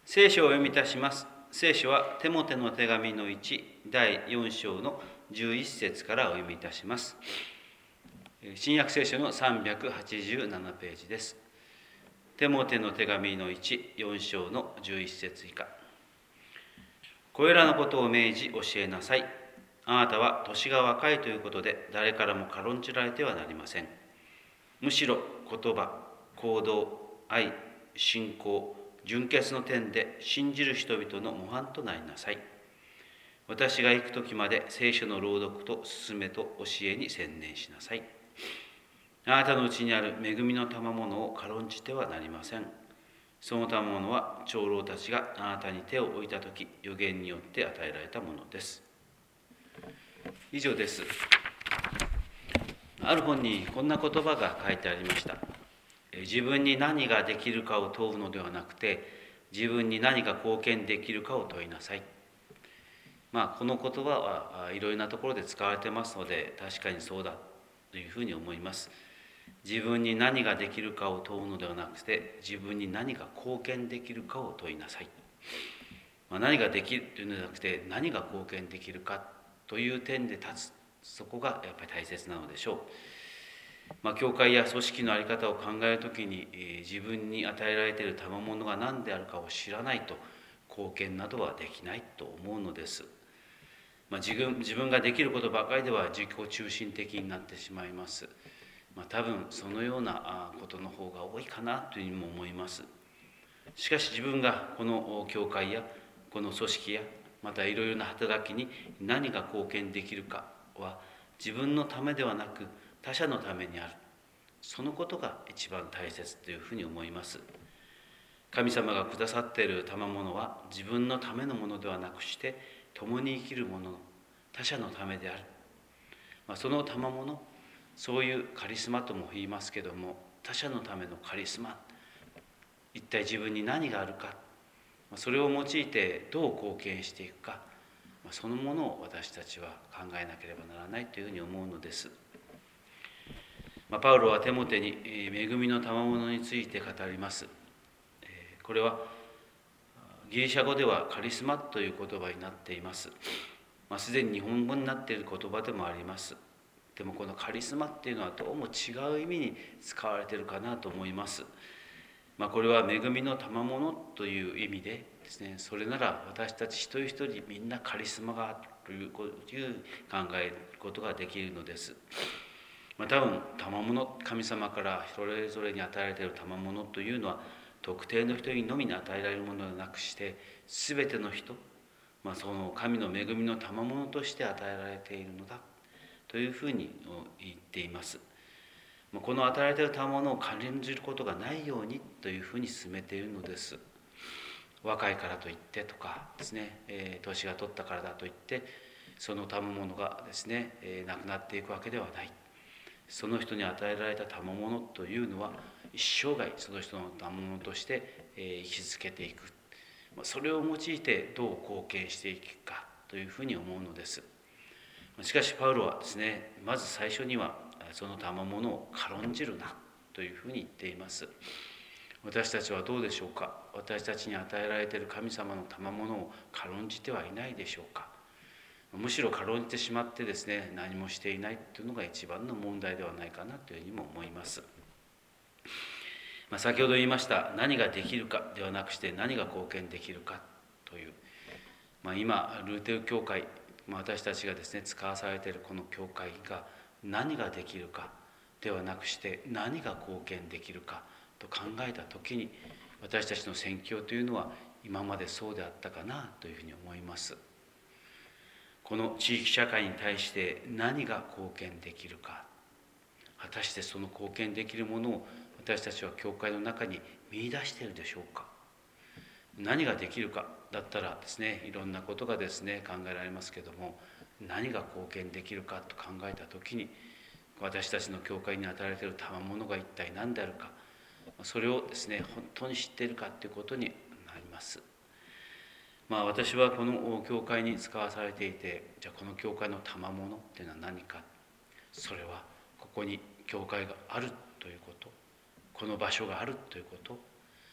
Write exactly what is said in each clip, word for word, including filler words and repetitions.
聖書を読みいたします。聖書はテモテの手紙のいち、だいよん章のじゅういち節からお読みいたします。新約聖書のさんびゃくはちじゅうななページです。テモテの手紙のいち、よん章のじゅういち節以下。これらのことを命じ教えなさい。あなたは年が若いということで誰からも軽んじられてはなりません。むしろ言葉、行動、愛、信仰、純潔の点で信じる人々の模範となりなさい。私が行く時まで聖書の朗読と勧めと教えに専念しなさい。あなたのうちにある恵みの賜物を軽んじてはなりません。その賜物は長老たちがあなたに手を置いた時、預言によって与えられたものです。以上です。ある本にこんな言葉が書いてありました。自分に何ができるかを問うのではなくて、自分に何が貢献できるかを問いなさい。まあ、この言葉はいろいろなところで使われてますので、確かにそうだというふうに思います。自分に何ができるかを問うのではなくて、自分に何が貢献できるかを問いなさい。まあ、何ができるというのではなくて、何が貢献できるかという点で立つ、そこがやっぱり大切なのでしょう。まあ、教会や組織の在り方を考えるときに、えー、自分に与えられている賜物が何であるかを知らないと貢献などはできないと思うのです。まあ、自分自分ができることばかりでは自己中心的になってしまいます。まあ、多分そのようなことの方が多いかなというふうにも思います。しかし自分がこの教会やこの組織やまたいろいろな働きに何が貢献できるかは自分のためではなく他者のためにある。そのことが一番大切というふうに思います。神様がくださっている賜物は自分のためのものではなくして共に生きるものの他者のためである。まあ、その賜物、そういうカリスマとも言いますけども、他者のためのカリスマ、一体自分に何があるか、それを用いてどう貢献していくか、そのものを私たちは考えなければならないというふうに思うのです。まあ、パウロはテモテに恵みの賜物について語ります。これはギリシャ語ではカリスマという言葉になっています。まあ、すでに日本語になっている言葉でもあります。でもこのカリスマっていうのはどうも違う意味に使われているかなと思います。まあ、これは恵みの賜物という意味でですね、それなら私たち一人一人みんなカリスマがあるという考えることができるのです。まあ、多分賜物、神様からそれぞれに与えられている賜物というのは特定の人にのみに与えられるものではなくして全ての人、まあ、その神の恵みの賜物として与えられているのだというふうに言っています。この与えられている賜物を感じることがないようにというふうに進めているのです。若いからといってとかですね、えー、年が取ったからだといってその賜物がですね、えー、なくなっていくわけではない。その人に与えられた賜物というのは一生涯その人の賜物として生き続けていく。それを用いてどう貢献していくかというふうに思うのです。しかしパウロはですね、まず最初にはその賜物を軽んじるなというふうに言っています。私たちはどうでしょうか。私たちに与えられている神様の賜物を軽んじてはいないでしょうか。むしろ軽んじてしまってですね、何もしていないというのが一番の問題ではないかなというふうにも思います。まあ、先ほど言いました何ができるかではなくして何が貢献できるかという、まあ、今ルーテル教会、まあ、私たちがですね使わされているこの教会が何ができるかではなくして何が貢献できるかと考えた時に私たちの宣教というのは今までそうであったかなというふうに思います。この地域社会に対して何が貢献できるか、果たしてその貢献できるものを私たちは教会の中に見出しているでしょうか。何ができるかだったらですね、いろんなことがですね考えられますけども、何が貢献できるかと考えた時に私たちの教会に与えられている賜物が一体何であるか、それをですね本当に知っているかということになります。まあ、私はこの教会に使わされていて、じゃあこの教会の賜物っていうのは何か。それはここに教会があるということ、この場所があるということ、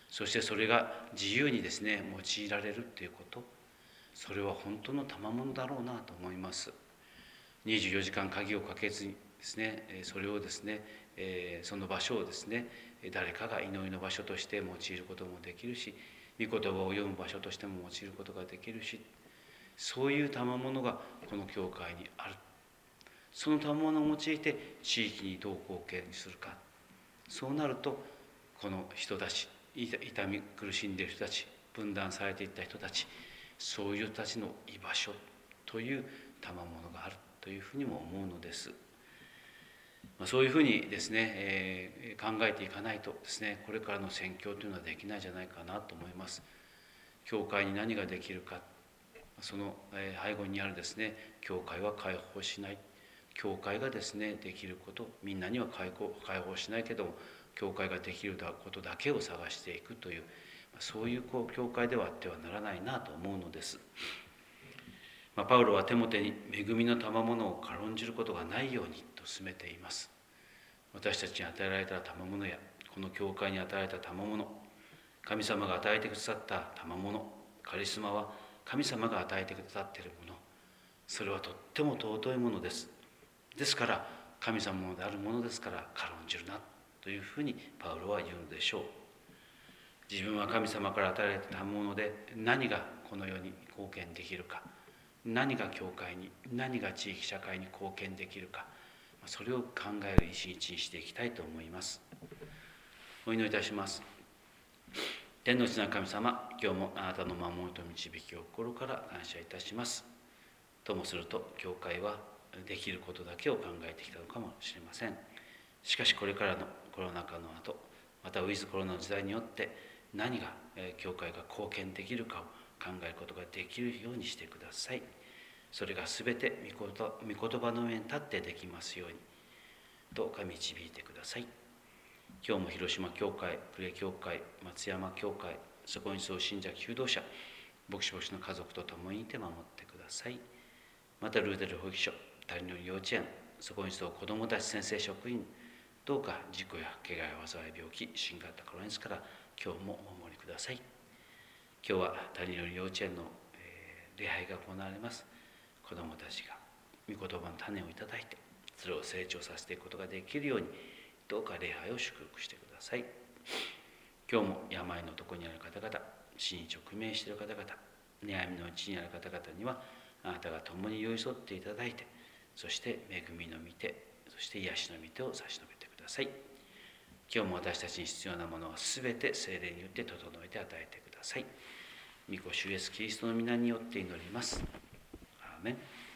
そしてそれが自由にですね用いられるということ、それは本当の賜物だろうなと思います。にじゅうよじかん鍵をかけずにですね、それをですね、その場所をですね誰かが祈りの場所として用いることもできるし、御言葉を読む場所としても用いることができるし、そういう賜物がこの教会にある。その賜物を用いて地域にどう貢献するか。そうなるとこの人たち、痛み苦しんでいる人たち、分断されていった人たち、そういう人たちの居場所という賜物があるというふうにも思うのです。まあ、そういうふうにですね、えー、考えていかないとですね、これからの宣教というのはできないんじゃないかなと思います。教会に何ができるか、その背後にあるですね、教会は解放しない。教会がですね、できること、みんなには解放、解放しないけども、教会ができることだけを探していくという、そういうこう教会ではあってはならないなと思うのです。まあ、パウロはテモテに恵みの賜物を軽んじることがないようにと勧めています。私たちに与えられた賜物や、この教会に与えられた賜物、神様が与えてくださった賜物、カリスマは神様が与えてくださっているもの、それはとっても尊いものです。ですから神様であるものですから軽んじるなというふうにパウロは言うのでしょう。自分は神様から与えられたもので何がこの世に貢献できるか、何が教会に、何が地域社会に貢献できるか、それを考える一日にしていきたいと思います。お祈りいたします。天の父なる神様、今日もあなたの守りと導きを心から感謝いたします。ともすると教会はできることだけを考えてきたのかもしれません。しかしこれからのコロナ禍の後、またウィズコロナの時代によって何が教会が貢献できるかを考えることができるようにしてください。それがすべて御言葉の上に立ってできますようにどうか導いてください。今日も広島教会、呉教会、松山教会、そこにそう信者求道者、牧師牧師の家族と共にいて守ってください。またルーテル保育所、谷の幼稚園、そこにそう子どもたち先生職員、どうか事故や怪我や災い病気、新型コロナウイルスから今日もお守りください。今日は谷の幼稚園の、えー、礼拝が行われます。子どもたちが御言葉の種をいただいて、それを成長させていくことができるように、どうか礼拝を祝福してください。今日も病のところにある方々、死に直面している方々、悩みのうちにある方々には、あなたが共に寄り添っていただいて、そして恵みの御手、そして癒しの御手を差し伸べてください。今日も私たちに必要なものはすべて聖霊によって整えて与えてください。御子主イエスキリストの皆によって祈ります。アーメン。